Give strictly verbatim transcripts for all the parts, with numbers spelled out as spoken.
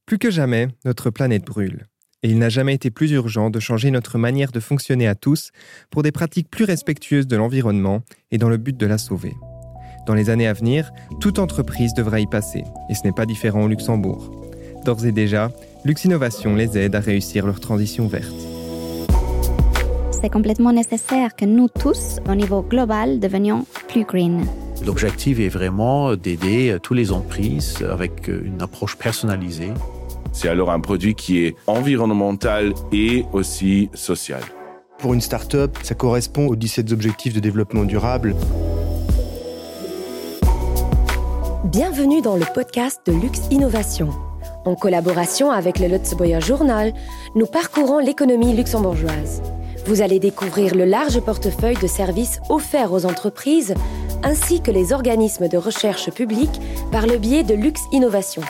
Plus que jamais, notre planète brûle. Et il n'a jamais été plus urgent de changer notre manière de fonctionner à tous pour des pratiques plus respectueuses de l'environnement et dans le but de la sauver. Dans les années à venir, toute entreprise devra y passer, et ce n'est pas différent au Luxembourg. D'ores et déjà, Luxinnovation les aide à réussir leur transition verte. C'est complètement nécessaire que nous tous, au niveau global, devenions plus green. L'objectif est vraiment d'aider toutes les entreprises avec une approche personnalisée. C'est alors un produit qui est environnemental et aussi social. Pour une start-up, ça correspond aux dix-sept objectifs de développement durable. Bienvenue dans le podcast de Luxinnovation. En collaboration avec le Luxembourger Journal, nous parcourons l'économie luxembourgeoise. Vous allez découvrir le large portefeuille de services offerts aux entreprises ainsi que les organismes de recherche publics par le biais de Luxinnovation.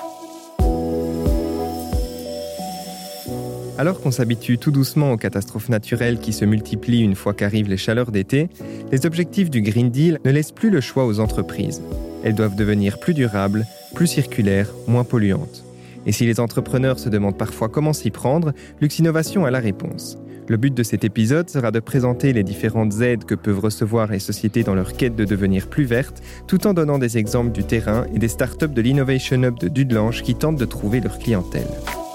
Alors qu'on s'habitue tout doucement aux catastrophes naturelles qui se multiplient une fois qu'arrivent les chaleurs d'été, les objectifs du Green Deal ne laissent plus le choix aux entreprises. Elles doivent devenir plus durables, plus circulaires, moins polluantes. Et si les entrepreneurs se demandent parfois comment s'y prendre, Luxinnovation a la réponse. Le but de cet épisode sera de présenter les différentes aides que peuvent recevoir les sociétés dans leur quête de devenir plus vertes, tout en donnant des exemples du terrain et des startups de l'Innovation Hub de Dudelange qui tentent de trouver leur clientèle.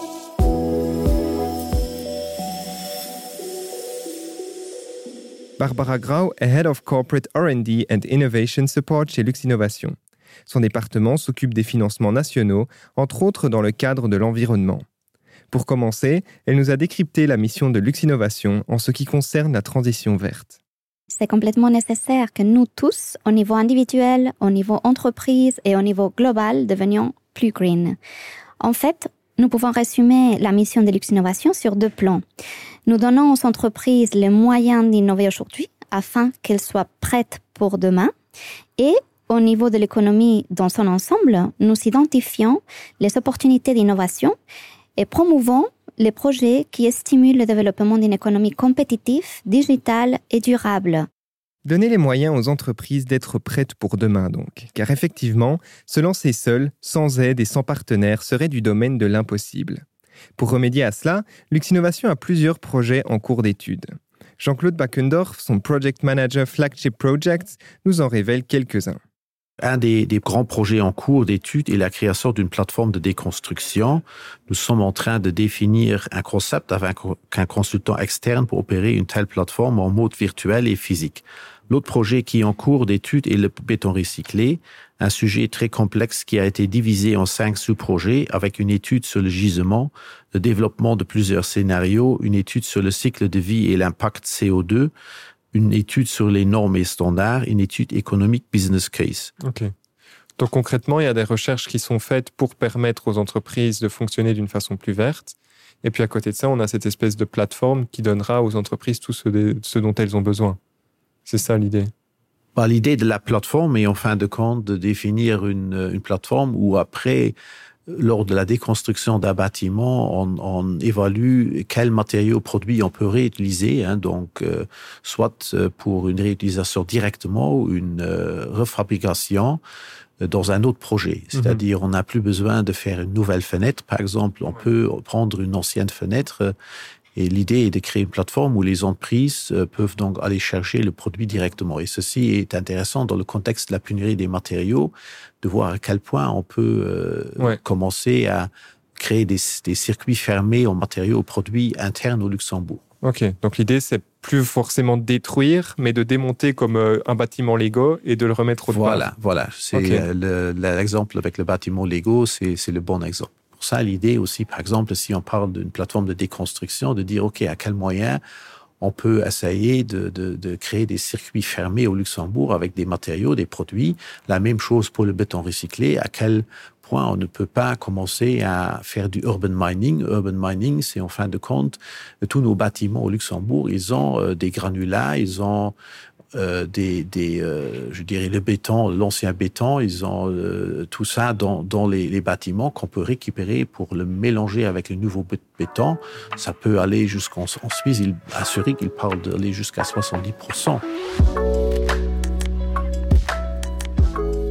Barbara Grau est Head of Corporate R and D and Innovation Support chez Luxinnovation. Son département s'occupe des financements nationaux, entre autres dans le cadre de l'environnement. Pour commencer, elle nous a décrypté la mission de Luxinnovation en ce qui concerne la transition verte. C'est complètement nécessaire que nous tous, au niveau individuel, au niveau entreprise et au niveau global, devenions plus green. En fait, nous pouvons résumer la mission de Luxinnovation sur deux plans. Nous donnons aux entreprises les moyens d'innover aujourd'hui afin qu'elles soient prêtes pour demain. Et au niveau de l'économie dans son ensemble, nous identifions les opportunités d'innovation et promouvons les projets qui stimulent le développement d'une économie compétitive, digitale et durable. Donner les moyens aux entreprises d'être prêtes pour demain donc, car effectivement, se lancer seul, sans aide et sans partenaire serait du domaine de l'impossible. Pour remédier à cela, Luxinnovation a plusieurs projets en cours d'étude. Jean-Claude Backendorf, son Project Manager Flagship Projects, nous en révèle quelques-uns. Un des, des grands projets en cours d'étude est la création d'une plateforme de déconstruction. Nous sommes en train de définir un concept avec un consultant externe pour opérer une telle plateforme en mode virtuel et physique. L'autre projet qui est en cours d'étude est le béton recyclé, un sujet très complexe qui a été divisé en cinq sous-projets avec une étude sur le gisement, le développement de plusieurs scénarios, une étude sur le cycle de vie et l'impact C O deux, une étude sur les normes et standards, une étude économique business case. Ok. Donc concrètement, il y a des recherches qui sont faites pour permettre aux entreprises de fonctionner d'une façon plus verte. Et puis à côté de ça, on a cette espèce de plateforme qui donnera aux entreprises tout ce, de, ce dont elles ont besoin. C'est ça l'idée. Bah, l'idée de la plateforme est en fin de compte de définir une, une plateforme où après, lors de la déconstruction d'un bâtiment, on, on évalue quels matériaux produits on peut réutiliser, hein, donc euh, soit pour une réutilisation directement ou une euh, refabrication dans un autre projet. C'est-à-dire, mmh. on n'a plus besoin de faire une nouvelle fenêtre. Par exemple, on ouais. peut prendre une ancienne fenêtre. Et l'idée est de créer une plateforme où les entreprises peuvent donc aller chercher le produit directement. Et ceci est intéressant dans le contexte de la pénurie des matériaux, de voir à quel point on peut euh, ouais. commencer à créer des, des circuits fermés en matériaux produits internes au Luxembourg. Ok, donc l'idée c'est plus forcément de détruire, mais de démonter comme euh, un bâtiment Lego et de le remettre au Voilà, bas. voilà. C'est okay. le, l'exemple avec le bâtiment Lego, c'est, c'est le bon exemple. Pour ça, l'idée aussi, par exemple, si on parle d'une plateforme de déconstruction, de dire, OK, à quel moyen on peut essayer de, de, de créer des circuits fermés au Luxembourg avec des matériaux, des produits. La même chose pour le béton recyclé. À quel point on ne peut pas commencer à faire du urban mining. Urban mining, c'est en fin de compte, tous nos bâtiments au Luxembourg, ils ont euh, des granulats, ils ont Euh, des, des euh, je dirais le béton, l'ancien béton, ils ont euh, tout ça dans, dans les, les bâtiments qu'on peut récupérer pour le mélanger avec le nouveau béton. Ça peut aller jusqu'en en Suisse, il assuré qu'il parle d'aller jusqu'à soixante-dix pour cent.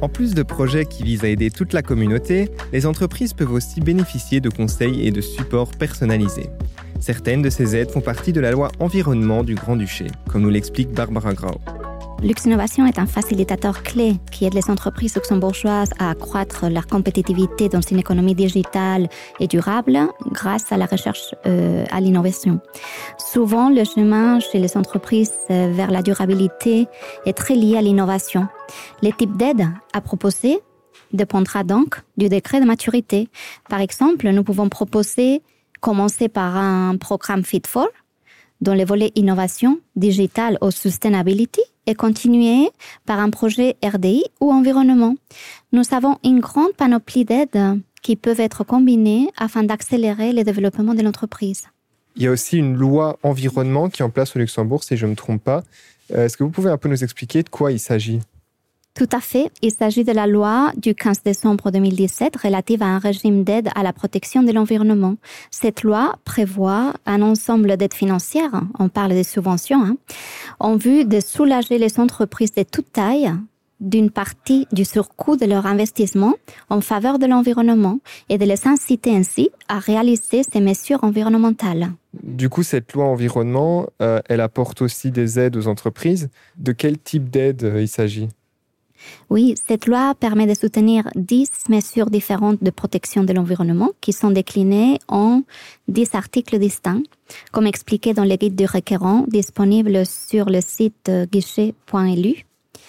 En plus de projets qui visent à aider toute la communauté, les entreprises peuvent aussi bénéficier de conseils et de supports personnalisés. Certaines de ces aides font partie de la loi environnement du Grand-Duché, comme nous l'explique Barbara Grau. Lux Innovation est un facilitateur clé qui aide les entreprises luxembourgeoises à accroître leur compétitivité dans une économie digitale et durable grâce à la recherche euh, à l'innovation. Souvent, le chemin chez les entreprises vers la durabilité est très lié à l'innovation. Les types d'aides à proposer dépendra donc du degré de maturité. Par exemple, nous pouvons proposer, commencer par un programme Fit for, dont les volets innovation, digital ou sustainability, et continuer par un projet R D I ou environnement. Nous avons une grande panoplie d'aides qui peuvent être combinées afin d'accélérer le développement de l'entreprise. Il y a aussi une loi environnement qui est en place au Luxembourg, si je ne me trompe pas. Est-ce que vous pouvez un peu nous expliquer de quoi il s'agit ? Tout à fait. Il s'agit de la loi du quinze décembre deux mille dix-sept relative à un régime d'aide à la protection de l'environnement. Cette loi prévoit un ensemble d'aides financières, on parle des subventions, hein, en vue de soulager les entreprises de toute taille d'une partie du surcoût de leur investissement en faveur de l'environnement et de les inciter ainsi à réaliser ces mesures environnementales. Du coup, cette loi environnement, euh, elle apporte aussi des aides aux entreprises. De quel type d'aide euh, il s'agit ? Oui, cette loi permet de soutenir dix mesures différentes de protection de l'environnement qui sont déclinées en dix articles distincts, comme expliqué dans le guide du requérant disponible sur le site guichet point l u.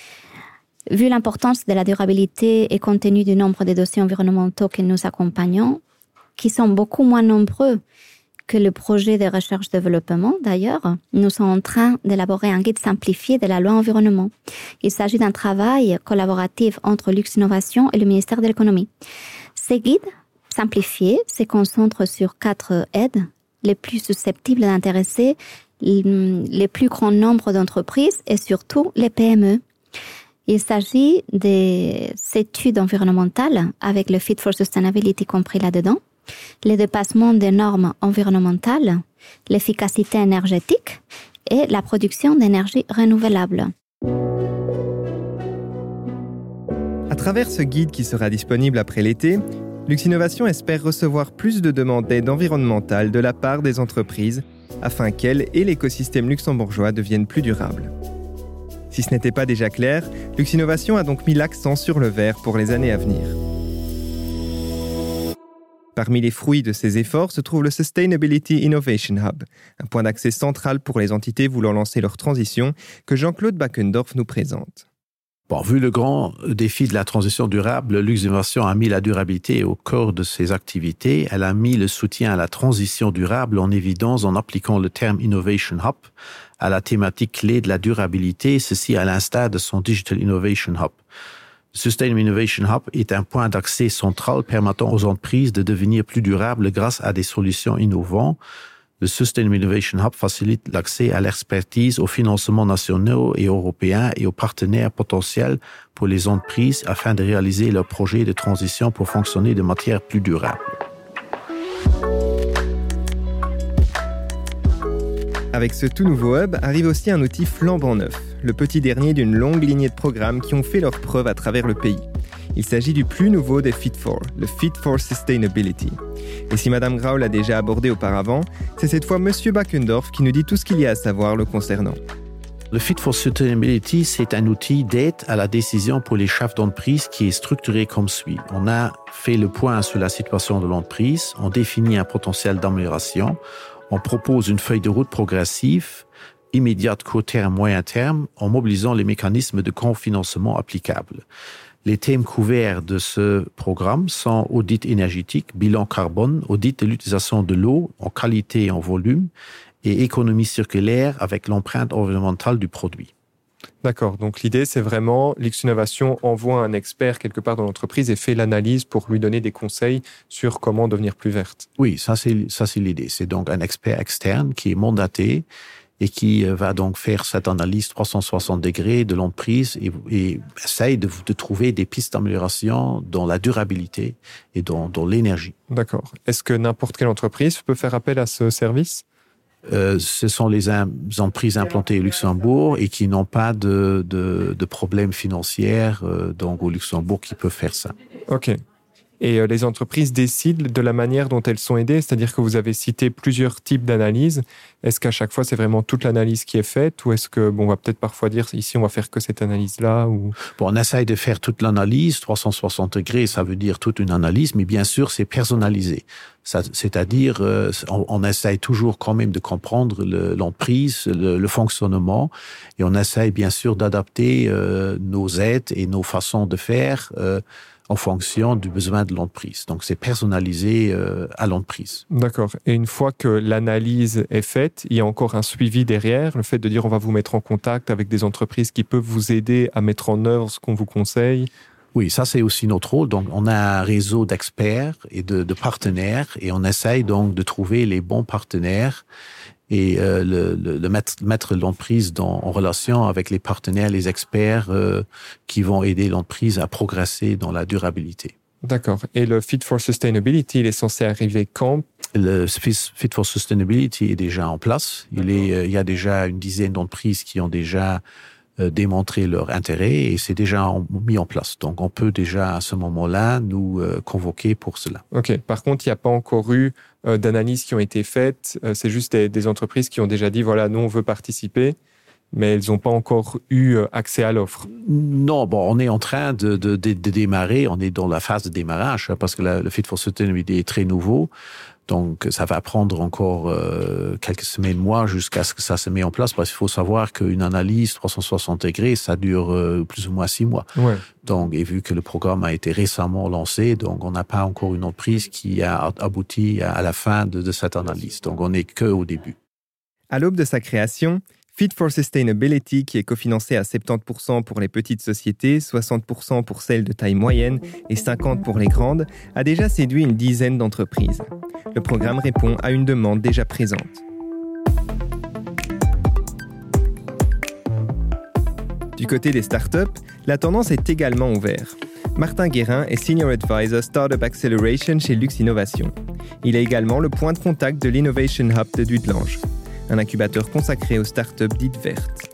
Vu l'importance de la durabilité et compte tenu du nombre de dossiers environnementaux que nous accompagnons, qui sont beaucoup moins nombreux que le projet de recherche-développement, d'ailleurs, nous sommes en train d'élaborer un guide simplifié de la loi environnement. Il s'agit d'un travail collaboratif entre Lux Innovation et le ministère de l'économie. Ce guide simplifié se concentre sur quatre aides les plus susceptibles d'intéresser le plus grand nombre d'entreprises et surtout les P M E. Il s'agit des études environnementales avec le Fit for Sustainability compris là-dedans, les dépassements des normes environnementales, l'efficacité énergétique et la production d'énergie renouvelable. À travers ce guide qui sera disponible après l'été, Lux Innovation espère recevoir plus de demandes d'aide environnementale de la part des entreprises afin qu'elles et l'écosystème luxembourgeois deviennent plus durables. Si ce n'était pas déjà clair, Lux Innovation a donc mis l'accent sur le vert pour les années à venir. Parmi les fruits de ces efforts se trouve le Sustainability Innovation Hub, un point d'accès central pour les entités voulant lancer leur transition que Jean-Claude Backendorf nous présente. Bon, vu le grand défi de la transition durable, Lux Innovation a mis la durabilité au cœur de ses activités. Elle a mis le soutien à la transition durable en évidence en appliquant le terme Innovation Hub à la thématique clé de la durabilité, ceci à l'instar de son Digital Innovation Hub. Le Sustainable Innovation Hub est un point d'accès central permettant aux entreprises de devenir plus durables grâce à des solutions innovantes. Le Sustainable Innovation Hub facilite l'accès à l'expertise, aux financements nationaux et européens et aux partenaires potentiels pour les entreprises afin de réaliser leurs projets de transition pour fonctionner de manière plus durable. Avec ce tout nouveau hub arrive aussi un outil flambant neuf, le petit dernier d'une longue lignée de programmes qui ont fait leurs preuves à travers le pays. Il s'agit du plus nouveau des Fit for, le Fit for Sustainability. Et si Madame Grau l'a déjà abordé auparavant, c'est cette fois Monsieur Backendorf qui nous dit tout ce qu'il y a à savoir le concernant. Le Fit for Sustainability, c'est un outil d'aide à la décision pour les chefs d'entreprise qui est structuré comme suit. On a fait le point sur la situation de l'entreprise, on définit un potentiel d'amélioration, on propose une feuille de route progressive, immédiate, court terme, moyen terme, en mobilisant les mécanismes de cofinancement applicables. Les thèmes couverts de ce programme sont audit énergétique, bilan carbone, audit de l'utilisation de l'eau en qualité et en volume, et économie circulaire avec l'empreinte environnementale du produit. D'accord, donc l'idée c'est vraiment Lux Innovation envoie un expert quelque part dans l'entreprise et fait l'analyse pour lui donner des conseils sur comment devenir plus verte. Oui, ça c'est, ça c'est l'idée. C'est donc un expert externe qui est mandaté et qui va donc faire cette analyse trois cent soixante degrés de l'entreprise et, et essaye de, de trouver des pistes d'amélioration dans la durabilité et dans, dans l'énergie. D'accord. Est-ce que n'importe quelle entreprise peut faire appel à ce service ? euh, ce sont les entreprises implantées au Luxembourg et qui n'ont pas de, de, de problèmes financiers euh, donc au Luxembourg qui peuvent faire ça. OK. Et euh, les entreprises décident de la manière dont elles sont aidées, c'est-à-dire que vous avez cité plusieurs types d'analyses. Est-ce qu'à chaque fois, c'est vraiment toute l'analyse qui est faite ou est-ce que, bon, on va peut-être parfois dire, ici, on va faire que cette analyse-là ou... Bon, on essaye de faire toute l'analyse, trois cent soixante degrés, ça veut dire toute une analyse, mais bien sûr, c'est personnalisé. Ça, c'est-à-dire, euh, on, on essaye toujours quand même de comprendre le, l'emprise, le, le fonctionnement, et on essaye bien sûr d'adapter euh, nos aides et nos façons de faire euh, en fonction du besoin de l'entreprise. Donc, c'est personnalisé euh, à l'entreprise. D'accord. Et une fois que l'analyse est faite, il y a encore un suivi derrière, le fait de dire on va vous mettre en contact avec des entreprises qui peuvent vous aider à mettre en œuvre ce qu'on vous conseille. Oui, ça c'est aussi notre rôle. Donc, on a un réseau d'experts et de, de partenaires et on essaye donc de trouver les bons partenaires et euh, le, le, le mettre, mettre l'entreprise dans, en relation avec les partenaires, les experts euh, qui vont aider l'entreprise à progresser dans la durabilité. D'accord. Et le Fit for Sustainability, il est censé arriver quand? Le Fit for Sustainability est déjà en place. Il, est, il y a déjà une dizaine d'entreprises qui ont déjà euh, démontré leur intérêt et c'est déjà en, mis en place. Donc, on peut déjà à ce moment-là nous euh, convoquer pour cela. OK. Par contre, il n'y a pas encore eu euh, d'analyses qui ont été faites. Euh, c'est juste des, des entreprises qui ont déjà dit, voilà, nous, on veut participer, mais elles n'ont pas encore eu accès à l'offre. Non, bon, on est en train de, de, de, de démarrer. On est dans la phase de démarrage parce que la, le Fit for Sustainability est très nouveau. Donc, ça va prendre encore euh, quelques semaines, mois, jusqu'à ce que ça se mette en place. Parce qu'il faut savoir qu'une analyse trois cent soixante degrés, ça dure euh, plus ou moins six mois. Ouais. Donc, et vu que le programme a été récemment lancé, donc on n'a pas encore une entreprise qui a abouti à la fin de, de cette analyse. Donc, on n'est qu'au début. À l'aube de sa création, Fit for Sustainability, qui est cofinancé à soixante-dix pour cent pour les petites sociétés, soixante pour cent pour celles de taille moyenne et cinquante pour cent pour les grandes, a déjà séduit une dizaine d'entreprises. Le programme répond à une demande déjà présente. Du côté des startups, la tendance est également ouverte. Martin Guérin est Senior Advisor Startup Acceleration chez Lux Innovation. Il est également le point de contact de l'Innovation Hub de Dudelange, un incubateur consacré aux startups dites vertes.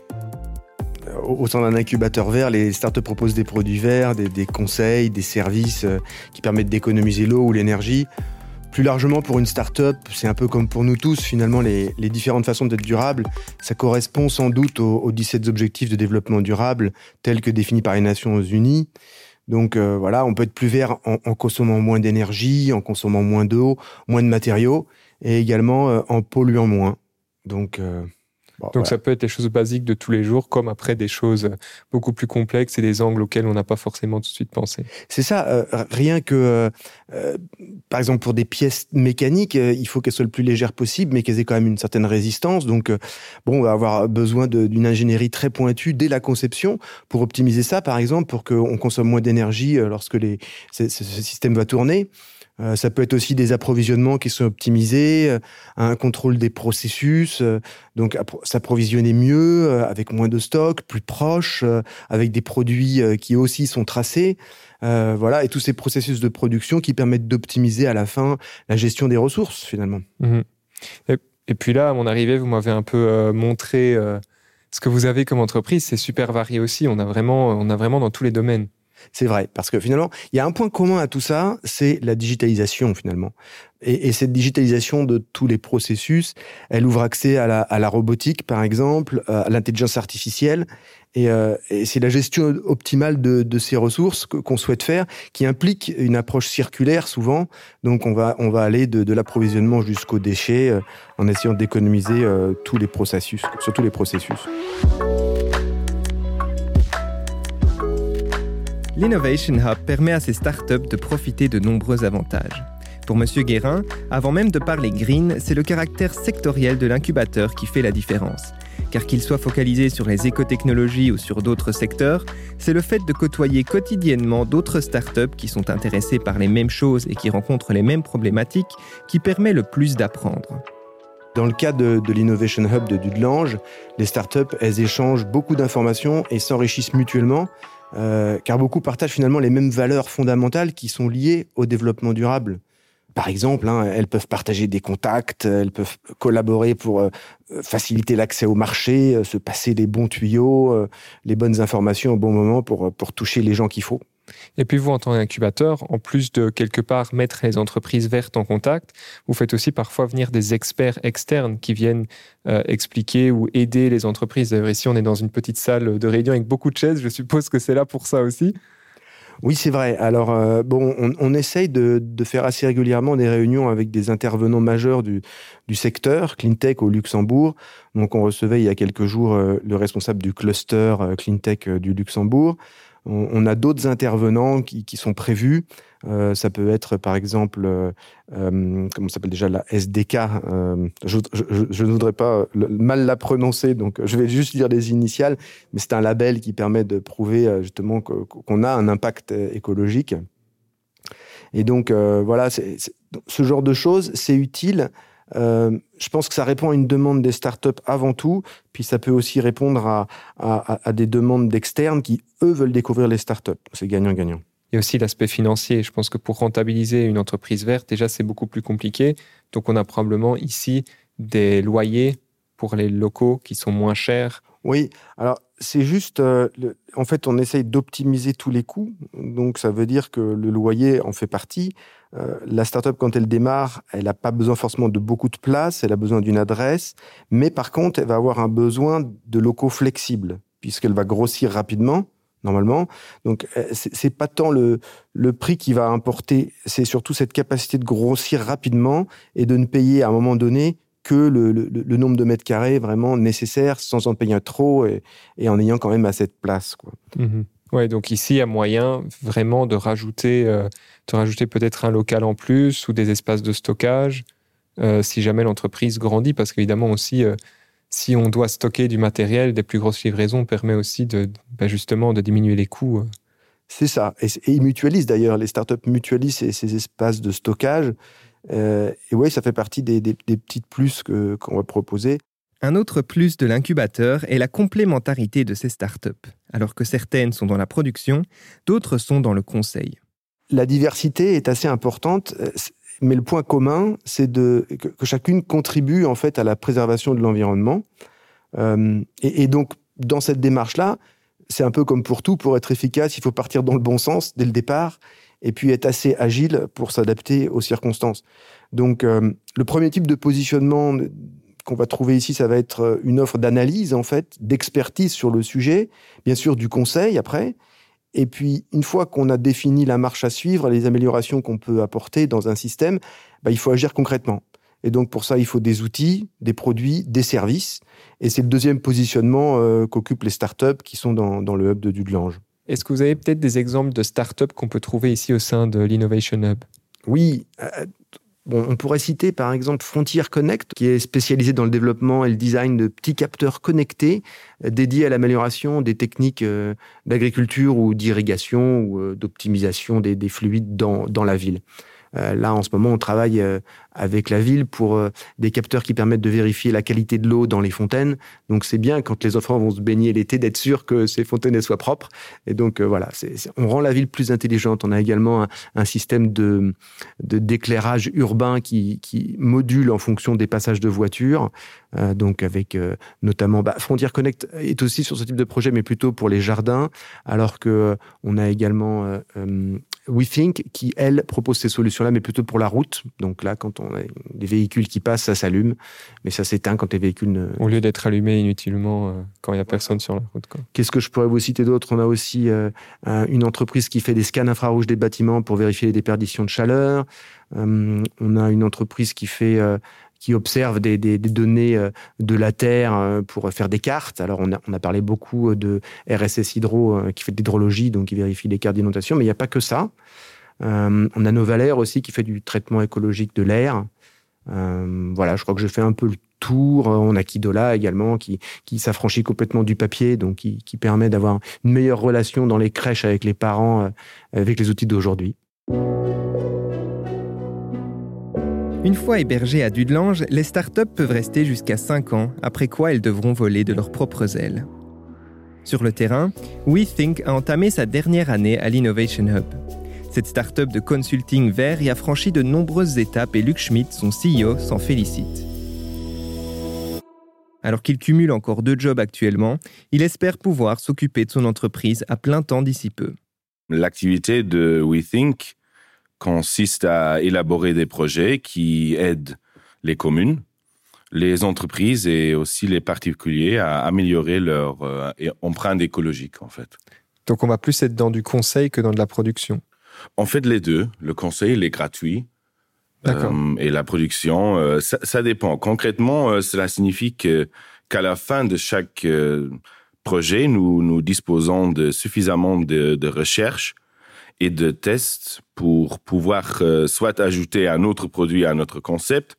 Au sein d'un incubateur vert, les startups proposent des produits verts, des, des conseils, des services qui permettent d'économiser l'eau ou l'énergie. Plus largement, pour une startup, c'est un peu comme pour nous tous, finalement, les, les différentes façons d'être durable. Ça correspond sans doute aux, aux dix-sept objectifs de développement durable tels que définis par les Nations Unies. Donc euh, voilà, on peut être plus vert en, en consommant moins d'énergie, en consommant moins d'eau, moins de matériaux et également euh, en polluant moins. Donc, euh, bon, Donc voilà. ça peut être des choses basiques de tous les jours, comme après des choses beaucoup plus complexes et des angles auxquels on n'a pas forcément tout de suite pensé. C'est ça, euh, rien que, euh, par exemple, pour des pièces mécaniques, euh, il faut qu'elles soient le plus légères possible, mais qu'elles aient quand même une certaine résistance. Donc, euh, bon, on va avoir besoin de, d'une ingénierie très pointue dès la conception pour optimiser ça, par exemple, pour qu'on consomme moins d'énergie lorsque les, ce, ce système va tourner. Euh, ça peut être aussi des approvisionnements qui sont optimisés, euh, un contrôle des processus, euh, donc appro- s'approvisionner mieux, euh, avec moins de stock, plus proche, euh, avec des produits euh, qui aussi sont tracés. Euh, voilà, et tous ces processus de production qui permettent d'optimiser à la fin la gestion des ressources, finalement. Mmh. Et, et puis là, à mon arrivée, vous m'avez un peu euh, montré euh, ce que vous avez comme entreprise. C'est super varié aussi. On a vraiment, on a vraiment dans tous les domaines. C'est vrai, parce que finalement, il y a un point commun à tout ça, c'est la digitalisation finalement. Et, et cette digitalisation de tous les processus, elle ouvre accès à la, à la robotique, par exemple, à l'intelligence artificielle. Et, euh, et c'est la gestion optimale de, de ces ressources que, qu'on souhaite faire, qui implique une approche circulaire souvent. Donc on va, on va aller de, de l'approvisionnement jusqu'aux déchets, euh, en essayant d'économiser euh, tous les processus, sur tous les processus. L'Innovation Hub permet à ces startups de profiter de nombreux avantages. Pour M. Guérin, avant même de parler green, c'est le caractère sectoriel de l'incubateur qui fait la différence. Car qu'il soit focalisé sur les écotechnologies ou sur d'autres secteurs, c'est le fait de côtoyer quotidiennement d'autres startups qui sont intéressées par les mêmes choses et qui rencontrent les mêmes problématiques qui permet le plus d'apprendre. Dans le cas de, de l'Innovation Hub de Dudelange, les startups, elles échangent beaucoup d'informations et s'enrichissent mutuellement, euh, car beaucoup partagent finalement les mêmes valeurs fondamentales qui sont liées au développement durable. Par exemple, hein, elles peuvent partager des contacts, elles peuvent collaborer pour euh, faciliter l'accès au marché, euh, se passer les bons tuyaux, euh, les bonnes informations au bon moment pour, pour toucher les gens qu'il faut. Et puis vous, en tant qu'incubateur, en plus de quelque part mettre les entreprises vertes en contact, vous faites aussi parfois venir des experts externes qui viennent euh, expliquer ou aider les entreprises. D'ailleurs, ici, on est dans une petite salle de réunion avec beaucoup de chaises. Je suppose que c'est là pour ça aussi. Oui, c'est vrai. Alors, euh, bon, on, on essaye de, de faire assez régulièrement des réunions avec des intervenants majeurs du, du secteur, Cleantech au Luxembourg. Donc, on recevait il y a quelques jours euh, le responsable du cluster euh, Cleantech euh, du Luxembourg. On, on a d'autres intervenants qui, qui sont prévus. Euh, ça peut être, par exemple, euh, euh, comment ça s'appelle déjà, la S D K. Euh, je, je, je ne voudrais pas mal la prononcer, donc je vais juste lire les initiales. Mais c'est un label qui permet de prouver justement qu'on a un impact écologique. Et donc, euh, voilà, c'est, c'est, ce genre de choses, c'est utile. Euh, je pense que ça répond à une demande des startups avant tout, puis ça peut aussi répondre à, à, à des demandes d'externes qui, eux, veulent découvrir les startups. C'est gagnant-gagnant. Il y a aussi l'aspect financier. Je pense que pour rentabiliser une entreprise verte, déjà, c'est beaucoup plus compliqué. Donc, on a probablement ici des loyers pour les locaux qui sont moins chers. Oui, alors c'est juste, euh, le, en fait, on essaye d'optimiser tous les coûts. Donc, ça veut dire que le loyer en fait partie. Euh, la start-up, quand elle démarre, elle n'a pas besoin forcément de beaucoup de place, elle a besoin d'une adresse. Mais par contre, elle va avoir un besoin de locaux flexibles, puisqu'elle va grossir rapidement. Normalement. Donc, c'est, c'est pas tant le, le prix qui va importer, c'est surtout cette capacité de grossir rapidement et de ne payer à un moment donné que le, le, le nombre de mètres carrés vraiment nécessaire sans en payer trop et, et en ayant quand même assez de place, quoi. Mmh. Ouais, donc ici, il y a moyen vraiment de rajouter, euh, de rajouter peut-être un local en plus ou des espaces de stockage euh, si jamais l'entreprise grandit, parce qu'évidemment aussi, euh, si on doit stocker du matériel, des plus grosses livraisons permet aussi de, ben justement de diminuer les coûts. C'est ça. Et, et ils mutualisent d'ailleurs, les startups mutualisent ces, ces espaces de stockage. Euh, et oui, ça fait partie des, des, des petites plus que, qu'on va proposer. Un autre plus de l'incubateur est la complémentarité de ces startups. Alors que certaines sont dans la production, d'autres sont dans le conseil. La diversité est assez importante. Mais le point commun, c'est de, que, que chacune contribue en fait à la préservation de l'environnement. Euh, et, et donc, dans cette démarche-là, c'est un peu comme pour tout, pour être efficace, il faut partir dans le bon sens dès le départ et puis être assez agile pour s'adapter aux circonstances. Donc, euh, le premier type de positionnement qu'on va trouver ici, ça va être une offre d'analyse, en fait, d'expertise sur le sujet, bien sûr du conseil après. Et puis, une fois qu'on a défini la marche à suivre, les améliorations qu'on peut apporter dans un système, bah, il faut agir concrètement. Et donc, pour ça, il faut des outils, des produits, des services. Et c'est le deuxième positionnement euh, qu'occupent les startups qui sont dans, dans le hub de Dudelange. Est-ce que vous avez peut-être des exemples de startups qu'on peut trouver ici au sein de l'Innovation Hub ? Oui. Euh, bon, on pourrait citer, par exemple, Frontier Connect, qui est spécialisé dans le développement et le design de petits capteurs connectés euh, dédiés à l'amélioration des techniques euh, d'agriculture ou d'irrigation ou euh, d'optimisation des, des fluides dans, dans la ville. Euh, là, en ce moment, on travaille euh, avec la ville pour euh, des capteurs qui permettent de vérifier la qualité de l'eau dans les fontaines. Donc, c'est bien, quand les enfants vont se baigner l'été, d'être sûr que ces fontaines soient propres. Et donc, euh, voilà, c'est, c'est, on rend la ville plus intelligente. On a également un, un système de, de, d'éclairage urbain qui, qui module en fonction des passages de voitures. Euh, donc, avec euh, notamment... Bah, Frontier Connect est aussi sur ce type de projet, mais plutôt pour les jardins, alors que euh, on a également... Euh, euh, WeThink, qui, elle, propose ces solutions-là, mais plutôt pour la route. Donc là, quand on a des véhicules qui passent, ça s'allume, mais ça s'éteint quand les véhicules... Ne... Au lieu d'être allumé inutilement euh, quand il n'y a personne sur la route, quoi. Qu'est-ce que je pourrais vous citer d'autre ? On a aussi euh, une entreprise qui fait des scans infrarouges des bâtiments pour vérifier les déperditions de chaleur. Euh, on a une entreprise qui fait... Euh, qui observe des, des, des données de la Terre pour faire des cartes. Alors, on a, on a parlé beaucoup de R S S Hydro, qui fait de l'hydrologie, donc qui vérifie les cartes d'inondation, mais il n'y a pas que ça. Euh, on a Novalair aussi, qui fait du traitement écologique de l'air. Euh, voilà, je crois que je fais un peu le tour. On a Kidola également, qui, qui s'affranchit complètement du papier, donc qui, qui permet d'avoir une meilleure relation dans les crèches avec les parents, avec les outils d'aujourd'hui. Une fois hébergées à Dudelange, les startups peuvent rester jusqu'à cinq ans, après quoi elles devront voler de leurs propres ailes. Sur le terrain, WeThink a entamé sa dernière année à l'Innovation Hub. Cette start-up de consulting vert y a franchi de nombreuses étapes et Luc Schmitt, son C E O, s'en félicite. Alors qu'il cumule encore deux jobs actuellement, il espère pouvoir s'occuper de son entreprise à plein temps d'ici peu. L'activité de WeThink consiste à élaborer des projets qui aident les communes, les entreprises et aussi les particuliers à améliorer leur euh, empreinte écologique, en fait. Donc on va plus être dans du conseil que dans de la production. On fait les deux. Le conseil, il est gratuit. D'accord. Euh, et la production, euh, ça, ça dépend. Concrètement, euh, cela signifie que, qu'à la fin de chaque euh, projet, nous, nous disposons de suffisamment de, de recherche et de tests pour pouvoir euh, soit ajouter un autre produit à notre concept,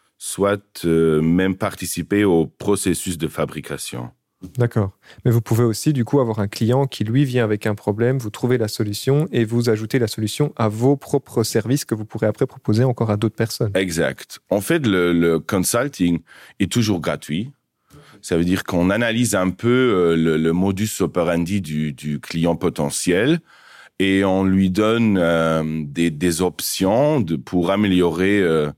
soit euh, même participer au processus de fabrication. D'accord. Mais vous pouvez aussi, du coup, avoir un client qui, lui, vient avec un problème, vous trouvez la solution et vous ajoutez la solution à vos propres services que vous pourrez après proposer encore à d'autres personnes. Exact. En fait, le, le consulting est toujours gratuit. Ça veut dire qu'on analyse un peu le, le modus operandi du, du client potentiel et on lui donne euh, des, des options de, pour améliorer euh,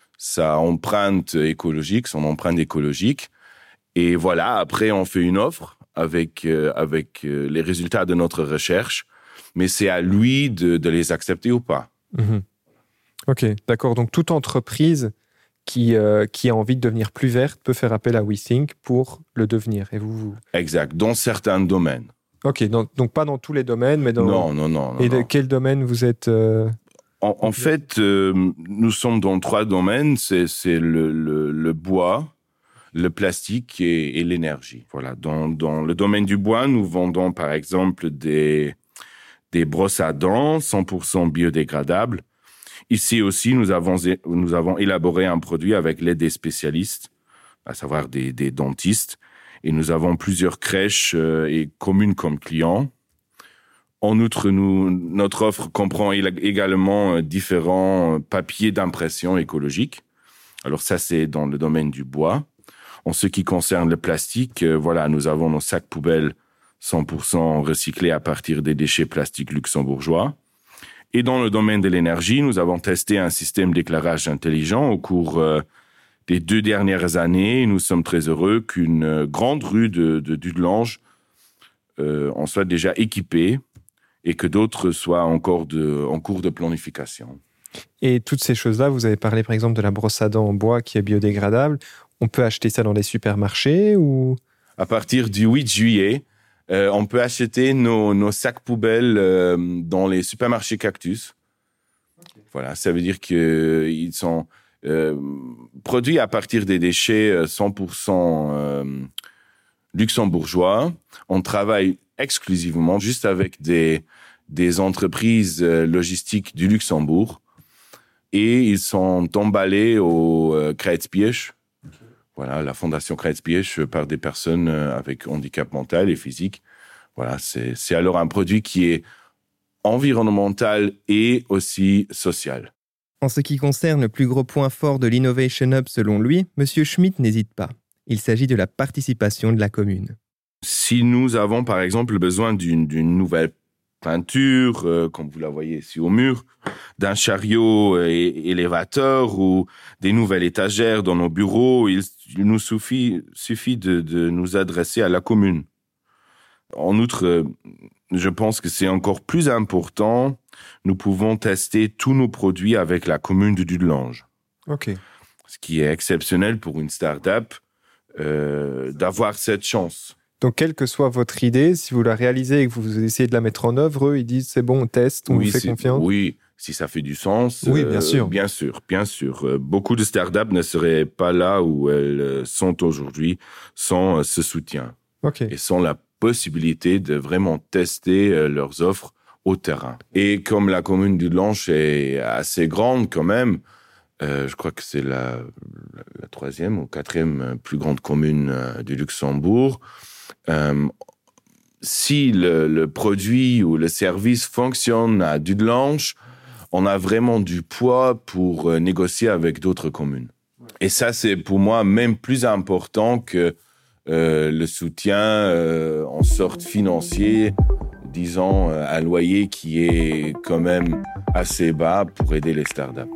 sa empreinte écologique, son empreinte écologique. Et voilà, après, on fait une offre avec, euh, avec euh, les résultats de notre recherche, mais c'est à lui de, de les accepter ou pas. Mmh. Ok, d'accord. Donc, toute entreprise qui, euh, qui a envie de devenir plus verte peut faire appel à WeThink pour le devenir. Et vous, vous... Exact, dans certains domaines. Ok, donc, donc pas dans tous les domaines, mais dans... Non, non, non. non Et de non. quel domaine vous êtes euh... En, en fait, euh, nous sommes dans trois domaines. C'est, c'est le, le, le bois, le plastique et, et l'énergie. Voilà. Dans, dans le domaine du bois, nous vendons par exemple des, des brosses à dents cent pour cent biodégradables. Ici aussi, nous avons, nous avons élaboré un produit avec l'aide des spécialistes, à savoir des, des dentistes. Et nous avons plusieurs crèches et communes comme clients. En outre, nous, notre offre comprend également différents papiers d'impression écologique. Alors ça, c'est dans le domaine du bois. En ce qui concerne le plastique, voilà, nous avons nos sacs poubelles cent pour cent recyclés à partir des déchets plastiques luxembourgeois. Et dans le domaine de l'énergie, nous avons testé un système d'éclairage intelligent au cours euh, des deux dernières années. Nous sommes très heureux qu'une grande rue de, de Dudelange euh, en soit déjà équipée et que d'autres soient encore de, en cours de planification. Et toutes ces choses-là, vous avez parlé par exemple de la brosse à dents en bois qui est biodégradable. On peut acheter ça dans les supermarchés ou... À partir du huit juillet, euh, on peut acheter nos, nos sacs poubelles euh, dans les supermarchés Cactus. Okay. Voilà, ça veut dire qu'ils sont euh, produits à partir des déchets cent pour cent euh, luxembourgeois. On travaille exclusivement juste avec des, des entreprises logistiques du Luxembourg et ils sont emballés au euh, Kreitzbiersch. Okay. Voilà, la fondation Kreitzbiersch par des personnes avec handicap mental et physique. Voilà, c'est, c'est alors un produit qui est environnemental et aussi social. En ce qui concerne le plus gros point fort de l'Innovation Hub selon lui, M. Schmitt n'hésite pas. Il s'agit de la participation de la commune. Si nous avons par exemple besoin d'une, d'une nouvelle peinture, euh, comme vous la voyez ici au mur, d'un chariot é- élévateur ou des nouvelles étagères dans nos bureaux, il, il nous suffit, suffit de, de nous adresser à la commune. En outre, euh, je pense que c'est encore plus important, nous pouvons tester tous nos produits avec la commune de Dudelange. Ok. Ce qui est exceptionnel pour une start-up euh, d'avoir cette chance. Donc, quelle que soit votre idée, si vous la réalisez et que vous essayez de la mettre en œuvre, eux, ils disent c'est bon, on teste, on oui, vous fait confiance. Oui, si ça fait du sens. Oui, bien euh, sûr. Bien sûr, bien sûr. Euh, beaucoup de startups ne seraient pas là où elles sont aujourd'hui sans euh, ce soutien. Ok. Et sans la possibilité de vraiment tester euh, leurs offres au terrain. Et comme la commune du Dudelange est assez grande quand même, euh, je crois que c'est la, la, la troisième ou quatrième plus grande commune euh, du Luxembourg, Euh, si le, le produit ou le service fonctionne à Dudelange, on a vraiment du poids pour euh, négocier avec d'autres communes. Et ça, c'est pour moi même plus important que euh, le soutien euh, en sorte financier disons, un loyer qui est quand même assez bas pour aider les startups.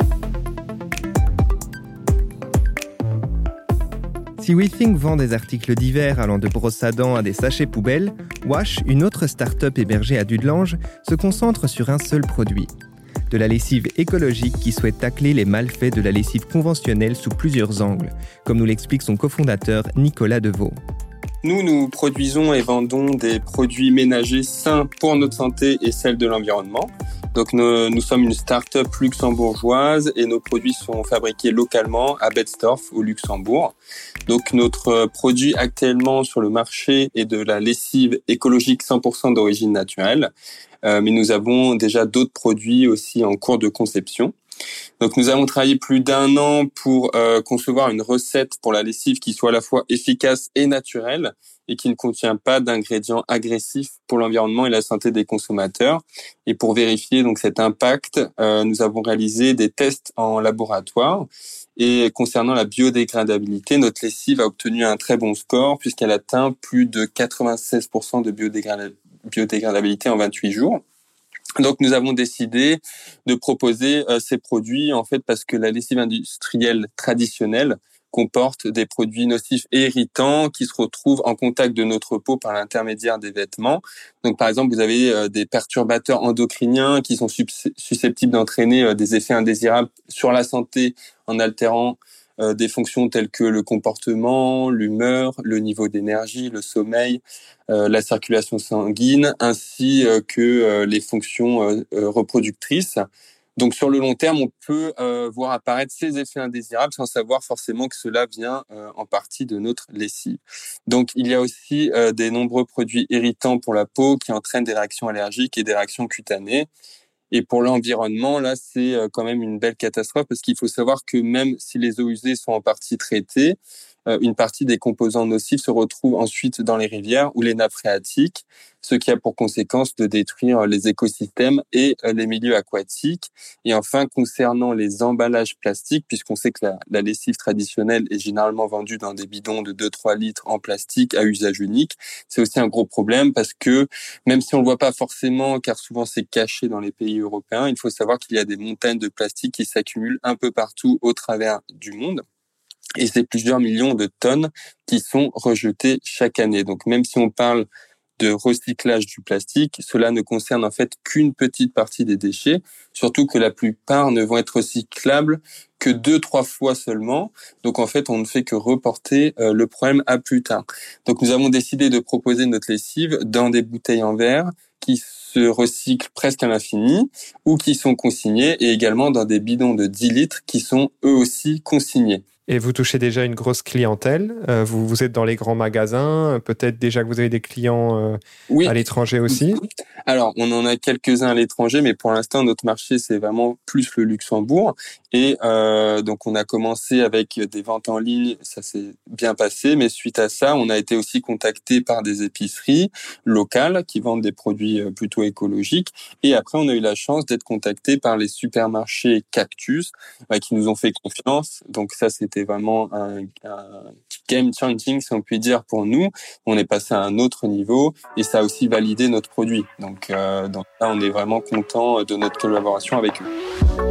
Si WeThink vend des articles divers allant de brosses à dents à des sachets poubelles, Wash, une autre start-up hébergée à Dudelange, se concentre sur un seul produit. De la lessive écologique qui souhaite tacler les malfaits de la lessive conventionnelle sous plusieurs angles, comme nous l'explique son cofondateur Nicolas Deveau. Nous, nous produisons et vendons des produits ménagers sains pour notre santé et celle de l'environnement. Donc nous, nous sommes une start-up luxembourgeoise et nos produits sont fabriqués localement à Betzdorf au Luxembourg. Donc notre produit actuellement sur le marché est de la lessive écologique cent pour cent d'origine naturelle, euh, mais nous avons déjà d'autres produits aussi en cours de conception. Donc nous avons travaillé plus d'un an pour euh, concevoir une recette pour la lessive qui soit à la fois efficace et naturelle et qui ne contient pas d'ingrédients agressifs pour l'environnement et la santé des consommateurs. Et pour vérifier donc cet impact, euh, nous avons réalisé des tests en laboratoire. Et concernant la biodégradabilité, notre lessive a obtenu un très bon score puisqu'elle atteint plus de quatre-vingt-seize pour cent de biodégrada- biodégradabilité en vingt-huit jours. Donc nous avons décidé de proposer euh, ces produits en fait parce que la lessive industrielle traditionnelle comporte des produits nocifs et irritants qui se retrouvent en contact de notre peau par l'intermédiaire des vêtements. Donc par exemple, vous avez euh, des perturbateurs endocriniens qui sont susceptibles d'entraîner euh, des effets indésirables sur la santé en altérant euh, des fonctions telles que le comportement, l'humeur, le niveau d'énergie, le sommeil, euh, la circulation sanguine, ainsi euh, que euh, les fonctions euh, euh, reproductrices. Donc sur le long terme, on peut euh, voir apparaître ces effets indésirables sans savoir forcément que cela vient euh, en partie de notre lessive. Donc il y a aussi euh, des nombreux produits irritants pour la peau qui entraînent des réactions allergiques et des réactions cutanées. Et pour l'environnement, là, c'est euh, quand même une belle catastrophe parce qu'il faut savoir que même si les eaux usées sont en partie traitées, euh, une partie des composants nocifs se retrouvent ensuite dans les rivières ou les nappes phréatiques, ce qui a pour conséquence de détruire les écosystèmes et euh, les milieux aquatiques. Et enfin, concernant les emballages plastiques, puisqu'on sait que la, la lessive traditionnelle est généralement vendue dans des bidons de deux à trois litres en plastique à usage unique, c'est aussi un gros problème parce que même si on le voit pas forcément, car souvent c'est caché dans les pays européens, il faut savoir qu'il y a des montagnes de plastique qui s'accumulent un peu partout au travers du monde. Et c'est plusieurs millions de tonnes qui sont rejetées chaque année. Donc même si on parle de recyclage du plastique, cela ne concerne en fait qu'une petite partie des déchets, surtout que la plupart ne vont être recyclables que deux, trois fois seulement. Donc en fait, on ne fait que reporter euh, le problème à plus tard. Donc nous avons décidé de proposer notre lessive dans des bouteilles en verre qui se recyclent presque à l'infini ou qui sont consignées et également dans des bidons de dix litres qui sont eux aussi consignés. Et vous touchez déjà une grosse clientèle. Euh, vous, vous êtes dans les grands magasins. Peut-être déjà que vous avez des clients euh, oui. à l'étranger aussi. Alors, on en a quelques-uns à l'étranger, mais pour l'instant, notre marché, c'est vraiment plus le Luxembourg. Et euh, donc, on a commencé avec des ventes en ligne. Ça s'est bien passé. Mais suite à ça, on a été aussi contacté par des épiceries locales qui vendent des produits plutôt écologiques. Et après, on a eu la chance d'être contacté par les supermarchés Cactus euh, qui nous ont fait confiance. Donc, ça, c'était vraiment un, un game changing, si on peut dire, pour nous. On est passé à un autre niveau et ça a aussi validé notre produit. Donc, euh, donc là, on est vraiment content de notre collaboration avec eux.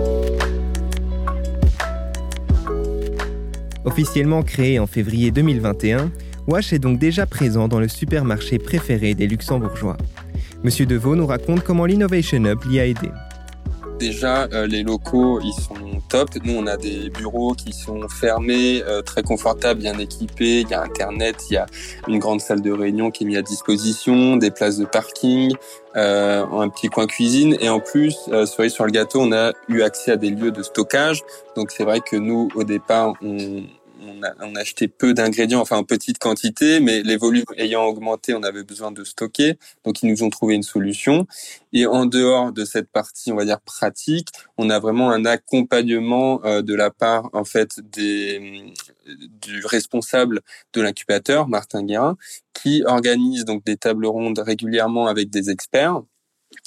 Officiellement créé en février deux mille vingt et un, Wash est donc déjà présent dans le supermarché préféré des Luxembourgeois. Monsieur Deveau nous raconte comment l'Innovation Hub l'y a aidé. Déjà, euh, les locaux, ils sont top. Nous, on a des bureaux qui sont fermés, euh, très confortables, bien équipés. Il y a Internet, il y a une grande salle de réunion qui est mise à disposition, des places de parking, euh, un petit coin cuisine. Et en plus, euh, cerise sur le gâteau, on a eu accès à des lieux de stockage. Donc, c'est vrai que nous, au départ, on... On a, on a acheté peu d'ingrédients, enfin en petite quantité, mais les volumes ayant augmenté, on avait besoin de stocker. Donc, ils nous ont trouvé une solution. Et en dehors de cette partie, on va dire pratique, on a vraiment un accompagnement euh, de la part, en fait, des, du responsable de l'incubateur, Martin Guérin, qui organise donc des tables rondes régulièrement avec des experts.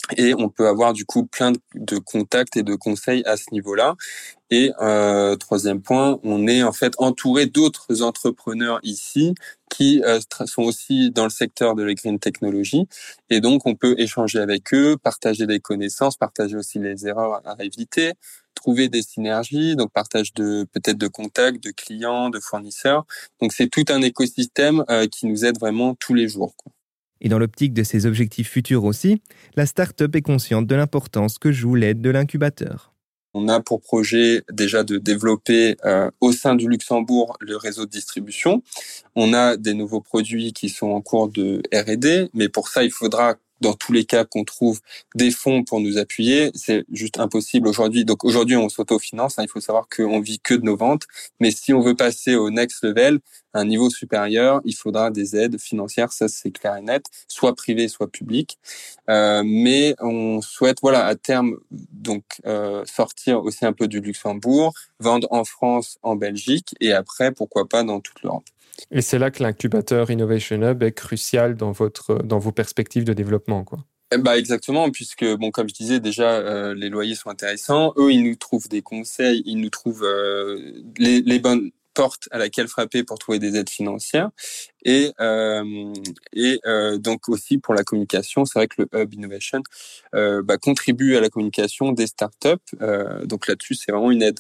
Et on peut avoir du coup plein de contacts et de conseils à ce niveau-là. Et euh, troisième point, on est en fait entouré d'autres entrepreneurs ici qui euh, sont aussi dans le secteur de la green technology. Et donc, on peut échanger avec eux, partager des connaissances, partager aussi les erreurs à éviter, trouver des synergies, donc partage de peut-être de contacts, de clients, de fournisseurs. Donc, c'est tout un écosystème euh, qui nous aide vraiment tous les jours, quoi. Et dans l'optique de ses objectifs futurs aussi, la start-up est consciente de l'importance que joue l'aide de l'incubateur. On a pour projet déjà de développer euh, au sein du Luxembourg le réseau de distribution. On a des nouveaux produits qui sont en cours de R et D, mais pour ça, il faudra dans tous les cas qu'on trouve des fonds pour nous appuyer. C'est juste impossible aujourd'hui. Donc aujourd'hui, on s'autofinance. Hein. Il faut savoir qu'on vit que de nos ventes. Mais si on veut passer au next level, à un niveau supérieur, il faudra des aides financières. Ça, c'est clair et net, soit privées, soit publiques. Euh, mais on souhaite, voilà, à terme, donc euh, sortir aussi un peu du Luxembourg, vendre en France, en Belgique, et après, pourquoi pas dans toute l'Europe. Et c'est là que l'incubateur Innovation Hub est crucial dans votre, dans vos perspectives de développement, quoi. Bah exactement, puisque bon, comme je disais déjà, euh, les loyers sont intéressants. Eux, ils nous trouvent des conseils, ils nous trouvent euh, les, les bonnes portes à laquelle frapper pour trouver des aides financières. Et euh, et euh, donc aussi pour la communication, c'est vrai que le Hub Innovation euh, bah, contribue à la communication des startups. Euh, donc là-dessus, c'est vraiment une aide.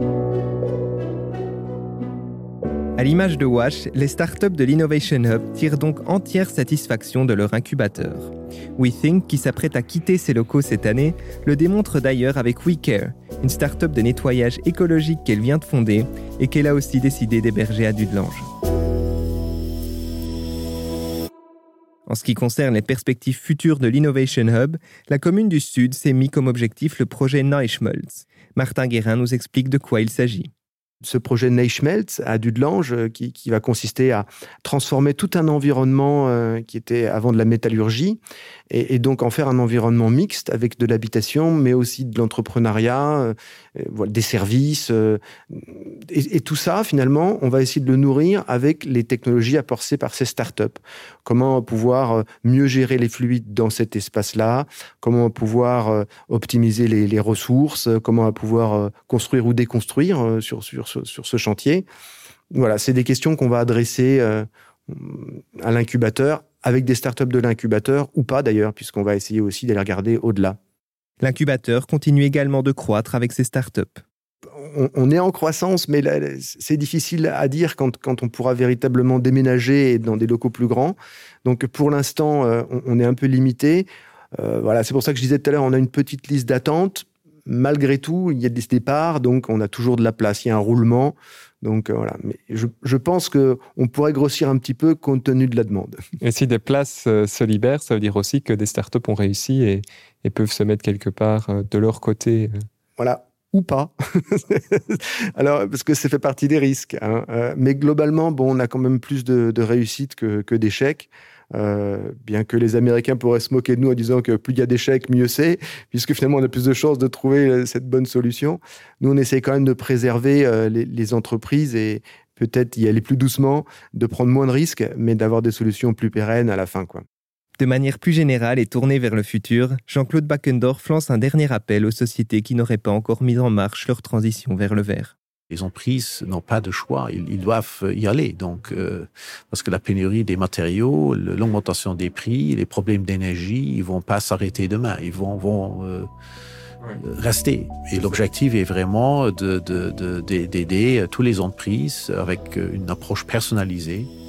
À l'image de Wash, les startups de l'Innovation Hub tirent donc entière satisfaction de leur incubateur. WeThink, qui s'apprête à quitter ses locaux cette année, le démontre d'ailleurs avec WeCare, une startup de nettoyage écologique qu'elle vient de fonder et qu'elle a aussi décidé d'héberger à Dudelange. En ce qui concerne les perspectives futures de l'Innovation Hub, la commune du Sud s'est mis comme objectif le projet Neuschmelz. Martin Guérin nous explique de quoi il s'agit. Ce projet Neuschmelz à Dudelange qui, qui va consister à transformer tout un environnement euh, qui était avant de la métallurgie et, et donc en faire un environnement mixte avec de l'habitation mais aussi de l'entrepreneuriat, euh, voilà, des services euh, et, et tout ça finalement on va essayer de le nourrir avec les technologies apportées par ces startups. Comment pouvoir mieux gérer les fluides dans cet espace-là, comment pouvoir optimiser les, les ressources, comment pouvoir construire ou déconstruire sur, sur, sur ce chantier. Voilà, c'est des questions qu'on va adresser à l'incubateur, avec des startups de l'incubateur ou pas d'ailleurs, puisqu'on va essayer aussi d'aller regarder au-delà. L'incubateur continue également de croître avec ses startups. On, on est en croissance, mais là, c'est difficile à dire quand, quand on pourra véritablement déménager dans des locaux plus grands. Donc pour l'instant, euh, on, on est un peu limité. Euh, voilà, c'est pour ça que je disais tout à l'heure, on a une petite liste d'attente. Malgré tout, il y a des départs, donc on a toujours de la place. Il y a un roulement. Donc euh, voilà, mais je, je pense qu'on pourrait grossir un petit peu compte tenu de la demande. Et si des places euh, se libèrent, ça veut dire aussi que des startups ont réussi et, et peuvent se mettre quelque part euh, de leur côté. Voilà. Ou pas. Alors, parce que ça fait partie des risques. Hein. Euh, mais globalement, bon, on a quand même plus de, de réussite que, que d'échecs. Euh, bien que les Américains pourraient se moquer de nous en disant que plus il y a d'échecs, mieux c'est, puisque finalement, on a plus de chances de trouver cette bonne solution. Nous, on essaie quand même de préserver euh, les, les entreprises et peut-être y aller plus doucement, de prendre moins de risques, mais d'avoir des solutions plus pérennes à la fin, quoi. De manière plus générale et tournée vers le futur, Jean-Claude Backendorf lance un dernier appel aux sociétés qui n'auraient pas encore mis en marche leur transition vers le vert. Les entreprises n'ont pas de choix, ils, ils doivent y aller. Donc, euh, parce que la pénurie des matériaux, l'augmentation des prix, les problèmes d'énergie, ils vont pas s'arrêter demain, ils vont, vont euh, rester. Et l'objectif est vraiment de, de, de, d'aider toutes les entreprises avec une approche personnalisée